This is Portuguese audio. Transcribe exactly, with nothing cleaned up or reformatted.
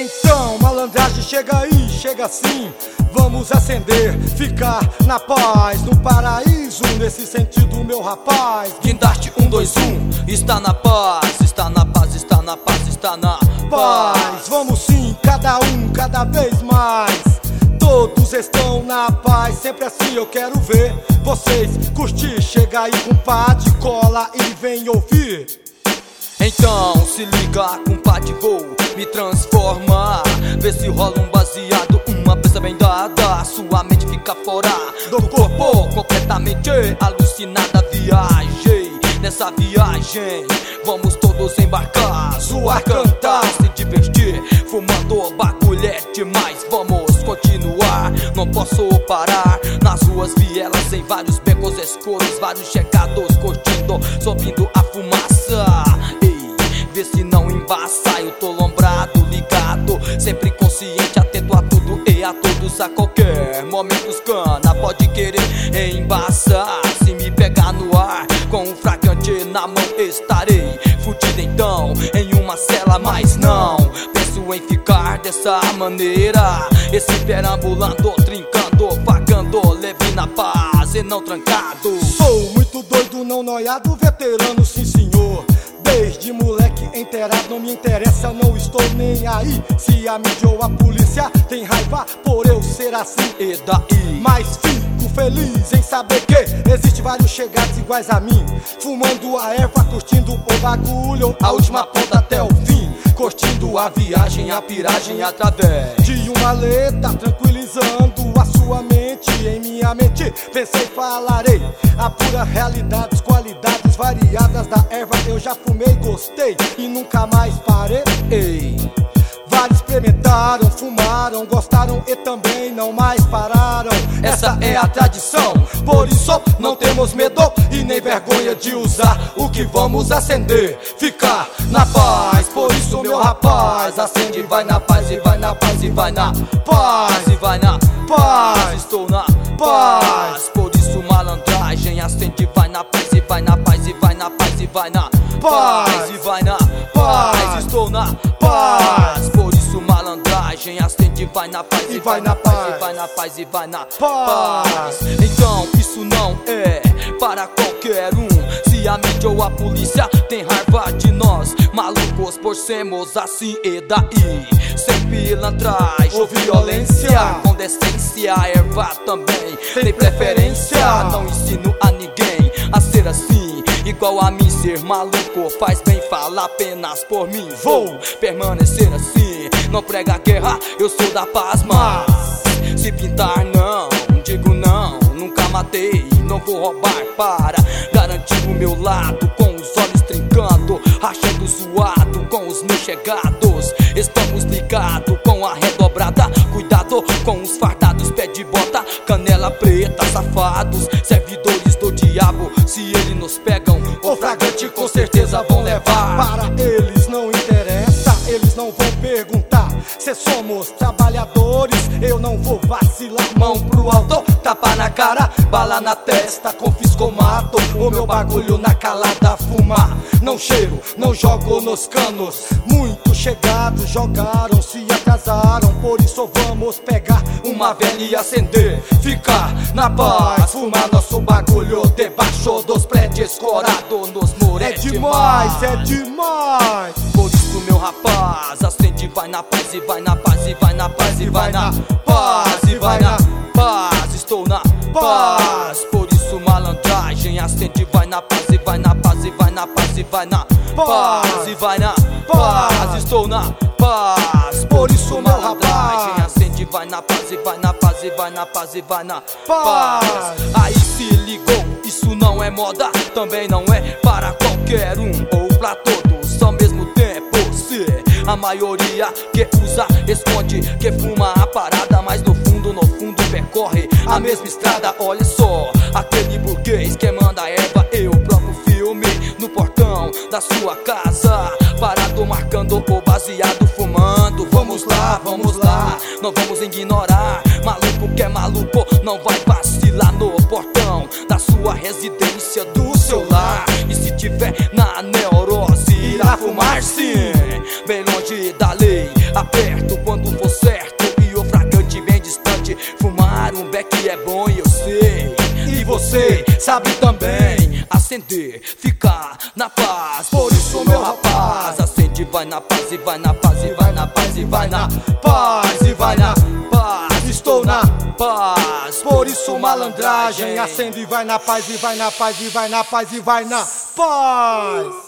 Então, malandragem, chega aí, chega assim. Vamos acender, ficar na paz, no paraíso, nesse sentido, meu rapaz. Guindaste um, dois, um, está na paz, está na paz, está na paz, está na paz. Paz, vamos sim, cada um, cada vez mais. Todos estão na paz, sempre assim eu quero ver vocês curtir. Chega aí, compadre, cola e vem ouvir. Então se liga, compadre, vou me transformar. Vê se rola um baseado, uma peça bem dada. Sua mente fica fora do corpo, completamente alucinada. Viajei, nessa viagem vamos todos embarcar, zoar, cantar, se divertir, fumando bagulho é demais. Vamos continuar, não posso parar. Nas ruas, vielas, em vários becos escuros, vários chegados curtindo, subindo a fumaça. Vê se não embaça, eu tô lombrado, ligado, sempre consciente, atento a tudo e a todos. A qualquer momento os cana pode querer embaçar. Se me pegar no ar, com um fragante na mão estarei fudido então, em uma cela, mas não penso em ficar dessa maneira. Esse perambulando, trincando, vagando, leve na paz e não trancado. Sou muito doido, não noiado, veterano, sim senhor. Desde moleque inteirado, não me interessa, não estou nem aí. Se a mídia ou a polícia tem raiva por eu ser assim, e daí? Mas fico feliz em saber que existe vários chegados iguais a mim, fumando a erva, curtindo o bagulho, a última ponta até o fim. Curtindo a viagem, a piragem através de uma letra, tranquilizando a sua mente. Em minha mente pensei, falarei a pura realidade, as qualidades variadas da erva. Eu já fumei, gostei e nunca mais parei. Ei. Vários experimentaram, fumaram, gostaram e também não mais pararam. Essa é a tradição, por isso não temos medo e nem vergonha de usar o que vamos acender. Ficar na paz, por isso meu rapaz, acende, vai na paz e vai na paz e vai na paz e vai na paz. Estou na paz, por isso malandragem, acende, vai na paz e vai na paz e vai na paz e vai na paz e vai na paz. Estou na paz, por isso malandragem, acende, vai na paz e vai na paz e vai na paz e vai na paz. Então isso não é para qualquer um. Se a mídia ou a polícia tem raiva de nós, malucos por sermos assim, e daí? Sem pilantragem ou violência, com decência, a erva também tem preferência. Não ensino a ninguém a ser assim, igual a mim, ser maluco faz bem, fala apenas por mim. Vou permanecer assim, não prega guerra, eu sou da paz. Mas se pintar não, digo não, nunca matei, não vou roubar para garantir o meu lado. Com os olhos trincando, rachando zoado com os meus chegados. Estamos ligados com a redobrada, cuidado com os fardados, pé de bota, canela preta, safados, servidores do diabo. Se eles nos pegam, o flagrante com certeza vão levar. Para eles não interessa, eles não vão perguntar se somos trabalhadores. Eu não vou vacilar, mão pro alto, tapa na cara, bala na testa, confisco, mato o meu bagulho na calada, fumar. Não cheiro, não jogo nos canos. Muitos chegados jogaram, se atrasaram, por isso vamos pegar uma velha e acender. Ficar na paz, fumar nosso bagulho debaixo dos prédios corados nos muros. É demais, é demais. Por isso meu rapaz, acende, vai na paz e vai na paz e vai na paz e vai na paz e vai na paz. Estou na paz, por isso malandragem, acende, vai na paz e vai na paz e vai na paz e vai na paz e vai na paz. Estou na paz, por isso malandragem, acende, vai na paz e vai na paz e vai na paz e vai na paz. Aí se ligou, isso não é moda, também não é para qualquer um ou pra todos ao mesmo tempo. Se a maioria que usa, esconde, que fuma a parada, mas no fundo, no fundo percorre a mesma estrada. Olha só, aquele burguês que manda a erva e o próprio filme no portão da sua casa, parado marcando o baseado, fumando. Vamos lá, vamos lá, não vamos ignorar. Maluco que é maluco, não vai vacilar no portão da sua residência, do seu lar. E se tiver na neurose, irá fumar sim, bem longe da lei, aperto sabe também acender, ficar na paz. Por isso, meu rapaz, acende, vai na paz e vai na paz e vai na paz e vai na paz e vai na paz. Estou na paz, Por isso, malandragem, acende e vai na paz e vai na paz e vai na paz e vai na paz.